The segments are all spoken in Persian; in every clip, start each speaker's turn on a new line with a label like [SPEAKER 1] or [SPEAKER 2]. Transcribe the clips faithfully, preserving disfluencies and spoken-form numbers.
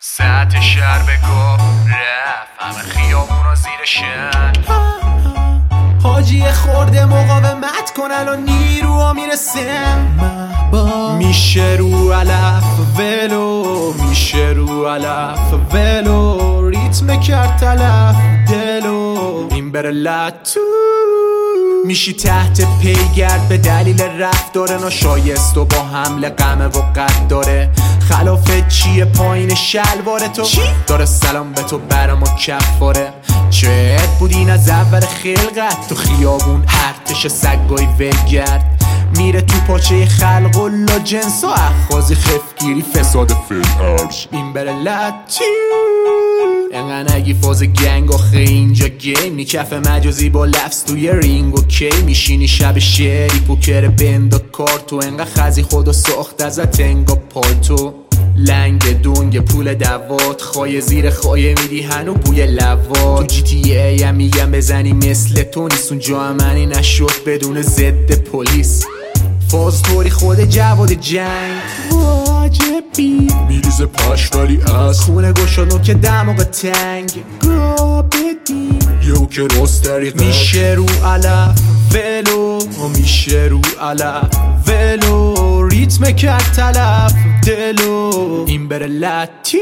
[SPEAKER 1] ساعت شهر بگو رفت همه خیابونا زیر شن
[SPEAKER 2] حاجی خورده مقاومت کن الان نیروها میرسم میشه رو علف ولو میشه رو علف ولو ریتم کرد تلف دلو این بره لطو میشی تحت پیگرد به دلیل رفتار ناشایست و با حمله غمه و قد داره خلافه چیه پایین شلوار تو چی؟ داره سلام به تو برام و کفاره چهت بودین از اول خلقت تو خیابون ارتش سگای ولگرد میره تو پاچه خلق و لا جنس و اخوازی خفگیری فساد فلعرز این بره لطی انقدر نگی فاز گنگ آخه اینجا گیم نی کف مجازی با لفظ توی رینگ و کی میشینی شب شعری پوکر بند و کارتو انقدر خزی خودو ساخت ازت انگا پالتو لنگ دونگ پول دوات خواهی زیر خواهی میدی هنو بوی لوات تو جی تی ای هم میگم بزنی مثل تو نیست اونجا امنی نشد بدون ضد پلیس فاز طوری خود جواد جنگ واجبی میریزه پاش ولی از خونه گشادو که دماغ تنگ گا بدی یو که راست دریقه میشه رو علف ولو میشه رو علف ولو ریتم کرد تلف دلو این بره لطی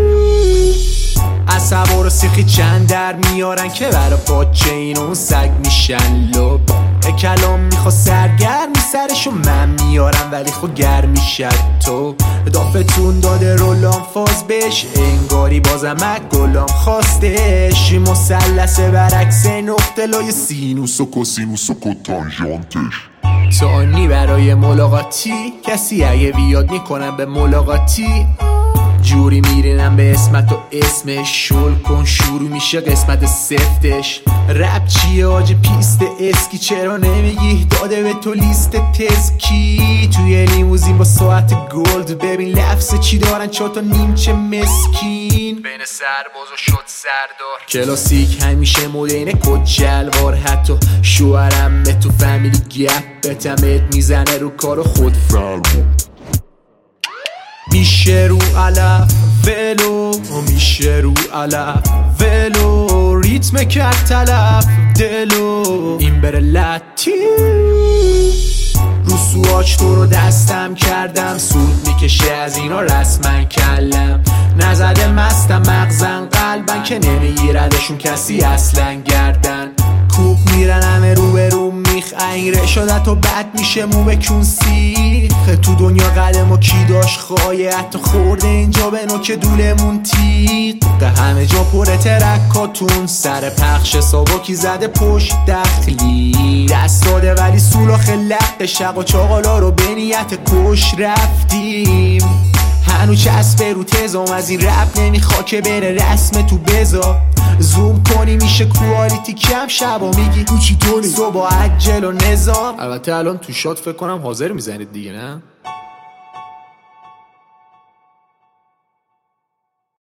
[SPEAKER 2] عصبا رو سیخی چند در میارن که برا پاچه این اون سگ میشن لب کلام میخوا سرگرمی سرشو من میارم ولی خو گرمی شد تو دافتون داده رولام فاز بش انگاری بازم گلام خواستش مسلسه برعکس نقطه لای سینوس و کوسینوس و کتانژانتش تانی برای ملاقاتی کسی اگه بیاد میکنم به ملاقاتی جوری میرینم به اسمت و اسمش شل کن شروع میشه قسمت سفتش رپ چیه آج پیست اسکی چرا نمیگی داده به تو لیست تزکی توی لیموزین با ساعت گلد ببین لفظ چی دارن چهار نیمچه مسکین
[SPEAKER 1] بین سرباز و شد سردار
[SPEAKER 2] کلاسیک همیشه مدینه کد شلوار حتی شوهرم به تو فامیلی گپ بتمت میزنه رو کار خود فرمون میشه رو علف ولو میشه رو علف ولو ریتم کرد تلف دلو این بره لطی رو سواج تو رو دستم کردم سود میکشه از اینا رسما کلم نزده مستم مغزن قلبن که نمیگیردشون کسی اصلا گردن کوب میرن همه رو به رو میخ اینگره شده تو بد میشه مو بکون سیخ تو دنیا قدم و کی داشت خواهی حتی خورده اینجا به نوک دولمون تیق ده همه جا پر ترکاتون سر پخش ساباکی زده پشت دخلی دست داده ولی سولاخ لق شق و چاقالا رو به نیت کش رفتیم هنو چسبه رو تزام از این رپ نمیخوا که بره رسم تو بزا زوم کنی میشه کوالیتی کم شبا میگی تو چی طوری صبح عجل و نظام البته الان تو شات فکر کنم حاضر میزنید دیگه نه